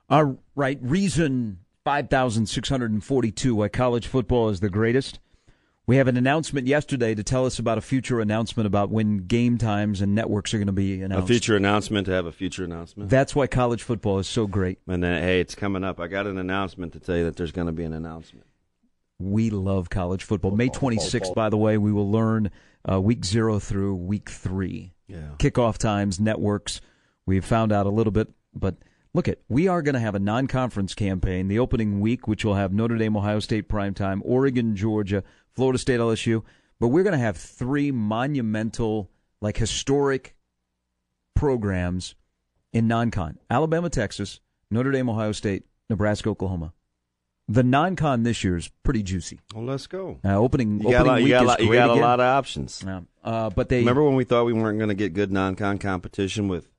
All right, reason 5,642 why college football is the greatest. We have an announcement yesterday to tell us about a future announcement about when game times and networks are going to be announced. A future announcement to have a future announcement. That's why college football is so great. And then, hey, it's coming up. I got an announcement to tell you that there's going to be an announcement. We love college football. May 26th, by the way, we will learn week 0 through week 3. Yeah. Kickoff times, networks. We've found out a little bit, but look we are going to have a non-conference campaign the opening week, which will have Notre Dame, Ohio State primetime, Oregon, Georgia, Florida State, LSU. But we're going to have 3 monumental, historic programs in non-con. Alabama, Texas, Notre Dame, Ohio State, Nebraska, Oklahoma. The non-con this year is pretty juicy. Well, let's go. Opening week is great You got again. a lot of options. But they remember when we thought we weren't going to get good non-con competition with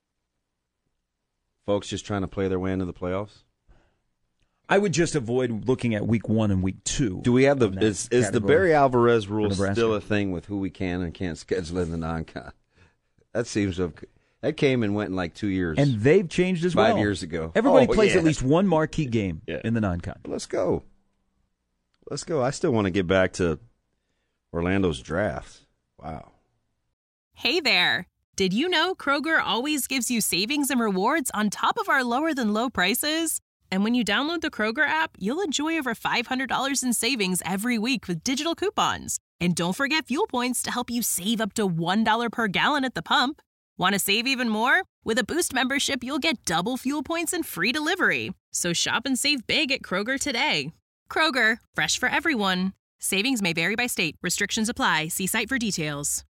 folks just trying to play their way into the playoffs? I would just avoid looking at week 1 and week 2. Do we have is the Barry Alvarez rule still a thing with who we can and can't schedule in the non-con? That seems to have. That came and went in 2 years. And they've changed as well. 5 years ago. Everybody plays at least one marquee game in the non-con. Let's go. I still want to get back to Orlando's draft. Wow. Hey there. Did you know Kroger always gives you savings and rewards on top of our lower-than-low prices? And when you download the Kroger app, you'll enjoy over $500 in savings every week with digital coupons. And don't forget fuel points to help you save up to $1 per gallon at the pump. Want to save even more? With a Boost membership, you'll get double fuel points and free delivery. So shop and save big at Kroger today. Kroger, fresh for everyone. Savings may vary by state. Restrictions apply. See site for details.